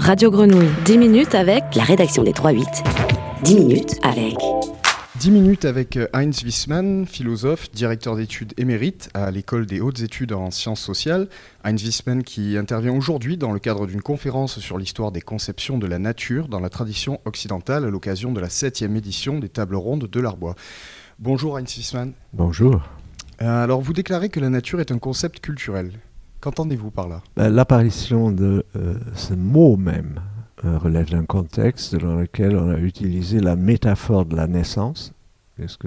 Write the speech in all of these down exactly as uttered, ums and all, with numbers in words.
Radio Grenouille, dix minutes avec la rédaction des trois huit. dix minutes avec... dix minutes avec Heinz Wiesmann, philosophe, directeur d'études émérite à l'École des hautes études en sciences sociales. Heinz Wiesmann qui intervient aujourd'hui dans le cadre d'une conférence sur l'histoire des conceptions de la nature dans la tradition occidentale à l'occasion de la septième édition des tables rondes de l'Arbois. Bonjour Heinz Wiesmann. Bonjour. Alors vous déclarez que la nature est un concept culturel. Qu'entendez-vous par là ? Ben, l'apparition de euh, ce mot même euh, relève d'un contexte dans lequel on a utilisé la métaphore de la naissance, puisque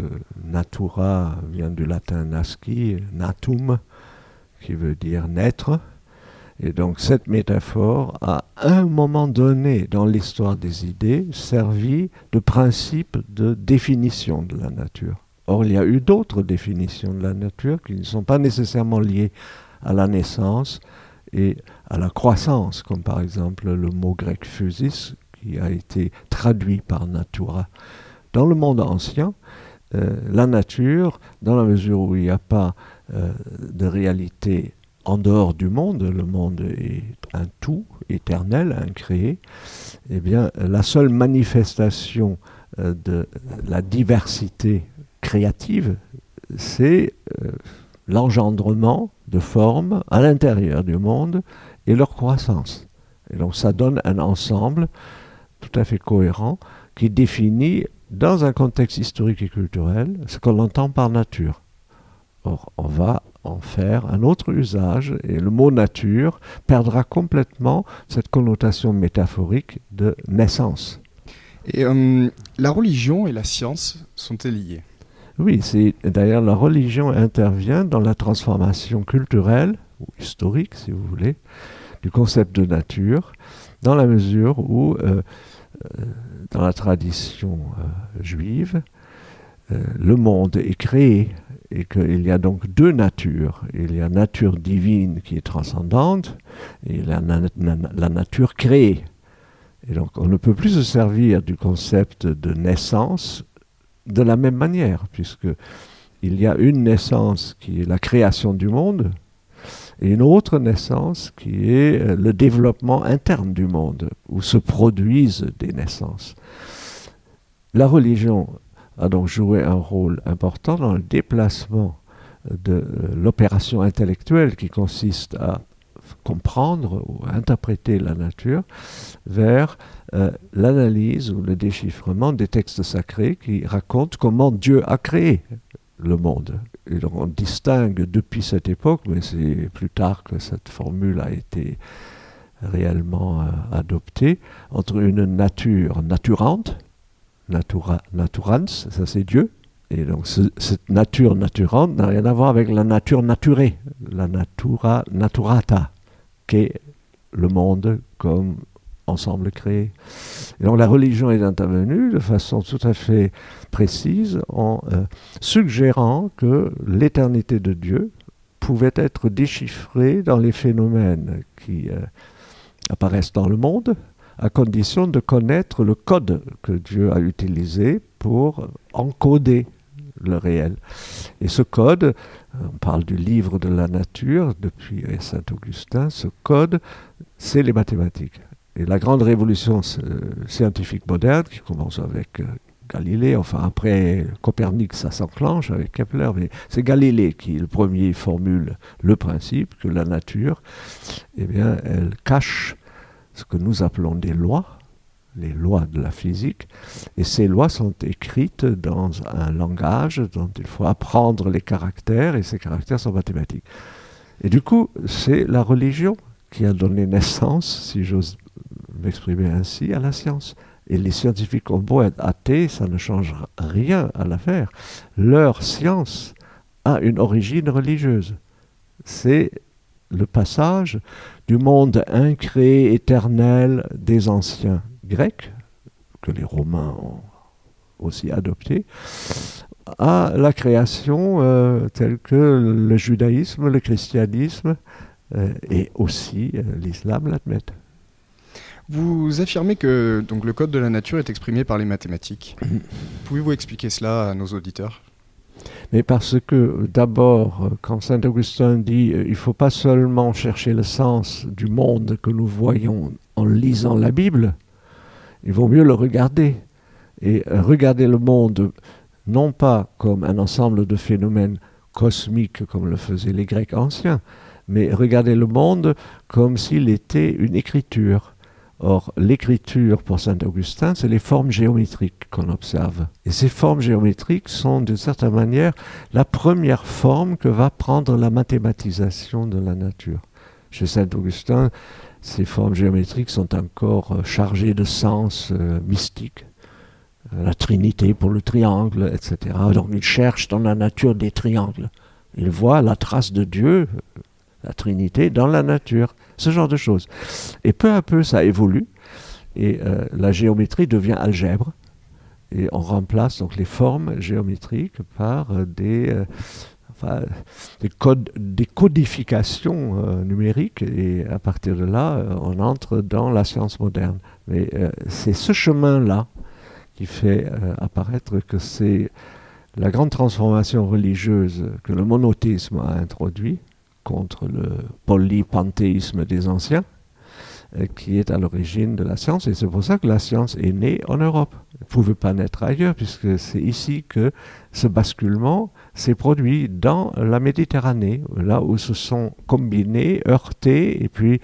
natura vient du latin nasci, natum, qui veut dire naître. Et donc cette métaphore, à un moment donné dans l'histoire des idées, servi de principe de définition de la nature. Or, il y a eu d'autres définitions de la nature qui ne sont pas nécessairement liées à la naissance et à la croissance, comme par exemple le mot grec physis, qui a été traduit par natura. Dans le monde ancien, euh, la nature, dans la mesure où il n'y a pas euh, de réalité en dehors du monde, le monde est un tout éternel, incréé, eh bien, la seule manifestation euh, de la diversité créative, c'est euh, l'engendrement de formes à l'intérieur du monde et leur croissance. Et donc ça donne un ensemble tout à fait cohérent qui définit, dans un contexte historique et culturel, ce qu'on entend par nature. Or, on va en faire un autre usage et le mot nature perdra complètement cette connotation métaphorique de naissance. Et euh, la religion et la science sont-elles liées ? Oui, c'est d'ailleurs la religion intervient dans la transformation culturelle, ou historique si vous voulez, du concept de nature, dans la mesure où, euh, euh, dans la tradition euh, juive, euh, le monde est créé et qu'il y a donc deux natures. Il y a la nature divine qui est transcendante et la, na- na- la nature créée. Et donc on ne peut plus se servir du concept de naissance de la même manière, puisque il y a une naissance qui est la création du monde et une autre naissance qui est le développement interne du monde, où se produisent des naissances. La religion a donc joué un rôle important dans le déplacement de l'opération intellectuelle qui consiste à comprendre ou interpréter la nature vers euh, l'analyse ou le déchiffrement des textes sacrés qui racontent comment Dieu a créé le monde. Et donc on distingue depuis cette époque, mais c'est plus tard que cette formule a été réellement euh, adoptée, entre une nature naturante, natura, naturans, ça c'est Dieu, et donc ce, cette nature naturante n'a rien à voir avec la nature naturée, la natura naturata, qu'est le monde comme ensemble créé. Et donc la religion est intervenue de façon tout à fait précise en euh, suggérant que l'éternité de Dieu pouvait être déchiffrée dans les phénomènes qui euh, apparaissent dans le monde, à condition de connaître le code que Dieu a utilisé pour encoder le réel. Et ce code, on parle du livre de la nature depuis Saint Augustin, ce code, c'est les mathématiques. Et la grande révolution euh, scientifique moderne, qui commence avec euh, Galilée, enfin après Copernic, ça s'enclenche avec Kepler, mais c'est Galilée qui, le premier, formule le principe que la nature, eh bien, elle cache ce que nous appelons des lois, les lois de la physique, et ces lois sont écrites dans un langage dont il faut apprendre les caractères, et ces caractères sont mathématiques. Et du coup, c'est la religion qui a donné naissance, si j'ose m'exprimer ainsi, à la science. Et les scientifiques ont beau être athées, ça ne change rien à l'affaire. Leur science a une origine religieuse. C'est le passage du monde incréé, éternel des anciens Grecs, que les Romains ont aussi adopté, à la création euh, telle que le judaïsme, le christianisme euh, et aussi euh, l'islam l'admettent. Vous affirmez que donc, le code de la nature est exprimé par les mathématiques. Pouvez-vous expliquer cela à nos auditeurs ? Mais parce que, d'abord, quand Saint Augustin dit euh, « il ne faut pas seulement chercher le sens du monde que nous voyons en lisant la Bible, il vaut mieux le regarder. Et euh, regarder le monde, non pas comme un ensemble de phénomènes cosmiques comme le faisaient les Grecs anciens, mais regarder le monde comme s'il était une écriture. Or, l'écriture, pour saint Augustin, c'est les formes géométriques qu'on observe. Et ces formes géométriques sont, d'une certaine manière, la première forme que va prendre la mathématisation de la nature. Chez saint Augustin, ces formes géométriques sont encore chargées de sens euh, mystiques. La Trinité pour le triangle, et cetera. Donc, il cherche dans la nature des triangles. Il voit la trace de Dieu, la Trinité, dans la nature. Ce genre de choses. Et peu à peu, ça évolue. Et euh, la géométrie devient algèbre. Et on remplace donc les formes géométriques par euh, des, euh, enfin, des, codes, des codifications euh, numériques. Et à partir de là, euh, on entre dans la science moderne. Mais euh, c'est ce chemin-là qui fait euh, apparaître que c'est la grande transformation religieuse que le monothéisme a introduit contre le polypanthéisme des anciens, euh, qui est à l'origine de la science. Et c'est pour ça que la science est née en Europe. Elle ne pouvait pas naître ailleurs, puisque c'est ici que ce basculement s'est produit dans la Méditerranée, là où se sont combinés, heurtés, et puis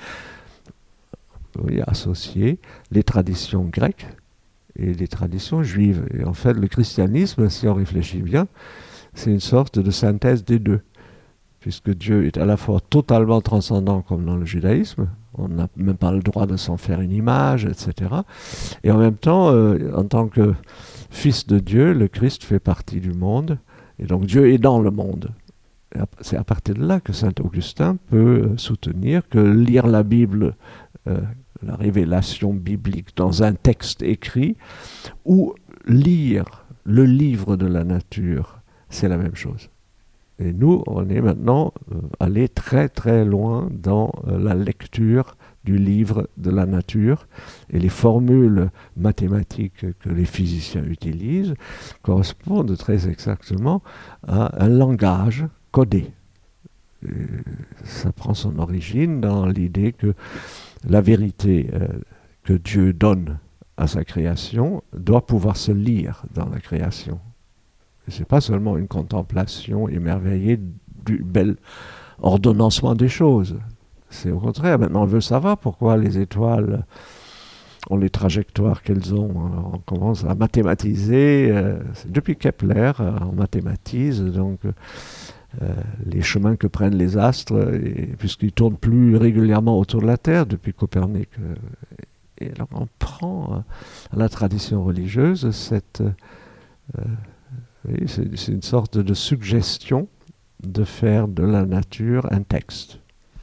oui, associés les traditions grecques et les traditions juives. Et en fait, le christianisme, si on réfléchit bien, c'est une sorte de synthèse des deux. Puisque Dieu est à la fois totalement transcendant comme dans le judaïsme, on n'a même pas le droit de s'en faire une image, et cetera. Et en même temps, euh, en tant que fils de Dieu, le Christ fait partie du monde, et donc Dieu est dans le monde. Et c'est à partir de là que saint Augustin peut soutenir que lire la Bible, euh, la révélation biblique dans un texte écrit, ou lire le livre de la nature, c'est la même chose. Et nous, on est maintenant euh, allé très très loin dans euh, la lecture du livre de la nature. Et les formules mathématiques que les physiciens utilisent correspondent très exactement à un langage codé. Et ça prend son origine dans l'idée que la vérité euh, que Dieu donne à sa création doit pouvoir se lire dans la création. Ce n'est pas seulement une contemplation émerveillée du bel ordonnancement des choses. C'est au contraire, maintenant on veut savoir pourquoi les étoiles ont les trajectoires qu'elles ont. Alors on commence à mathématiser, euh, depuis Kepler, euh, on mathématise donc euh, les chemins que prennent les astres, et, puisqu'ils tournent plus régulièrement autour de la Terre depuis Copernic. Euh, et alors on prend euh, à la tradition religieuse cette... Euh, Oui, c'est, c'est une sorte de suggestion de faire de la nature un texte.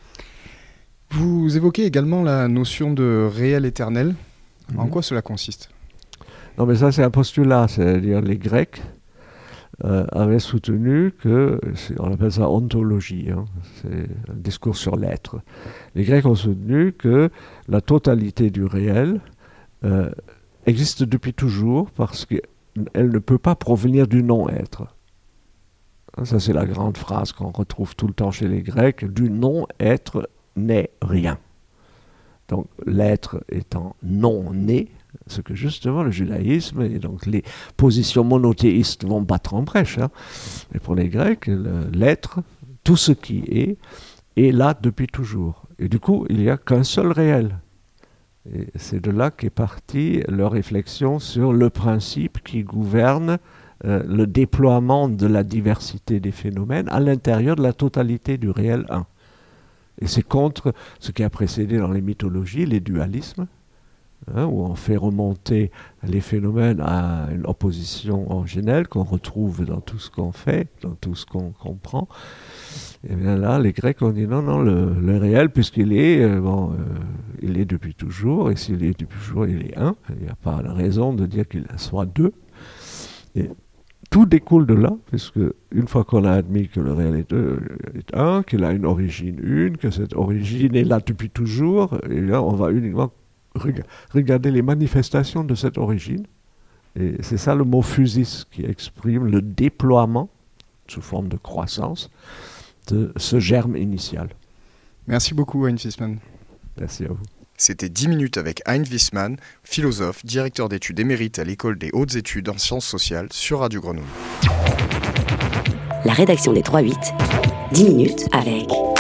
Vous évoquez également la notion de réel éternel. Mmh. En quoi cela consiste ? Non, mais ça, c'est un postulat. C'est-à-dire, les Grecs euh, avaient soutenu que, on appelle ça ontologie, hein, c'est un discours sur l'être. Les Grecs ont soutenu que la totalité du réel euh, existe depuis toujours parce que elle ne peut pas provenir du non-être. Ça, c'est la grande phrase qu'on retrouve tout le temps chez les Grecs. Du non-être naît rien. Donc, l'être étant non-né, ce que justement le judaïsme et donc les positions monothéistes vont battre en brèche. Hein. Mais pour les Grecs, le, l'être, tout ce qui est, est là depuis toujours. Et du coup, il n'y a qu'un seul réel. Et c'est de là qu'est partie leur réflexion sur le principe qui gouverne euh, le déploiement de la diversité des phénomènes à l'intérieur de la totalité du réel un. Et c'est contre ce qui a précédé dans les mythologies, les dualismes, hein, où on fait remonter les phénomènes à une opposition originelle qu'on retrouve dans tout ce qu'on fait, dans tout ce qu'on comprend. Et bien là, les Grecs ont dit non, non, le, le réel, puisqu'il est, euh, bon, euh, il est depuis toujours, et s'il est depuis toujours, il est un. Il n'y a pas de raison de dire qu'il soit deux. Et tout découle de là, puisque une fois qu'on a admis que le réel est, deux, est un, qu'il a une origine une, que cette origine est là depuis toujours, et là, on va uniquement reg- regarder les manifestations de cette origine. Et c'est ça le mot physis qui exprime le déploiement, sous forme de croissance, de ce germe initial. Merci beaucoup, Heinz Wiesmann. Merci à vous. C'était dix minutes avec Heinz Wiesmann, philosophe, directeur d'études émérite à l'École des hautes études en sciences sociales sur Radio Grenouille. La rédaction des trois huit, dix minutes avec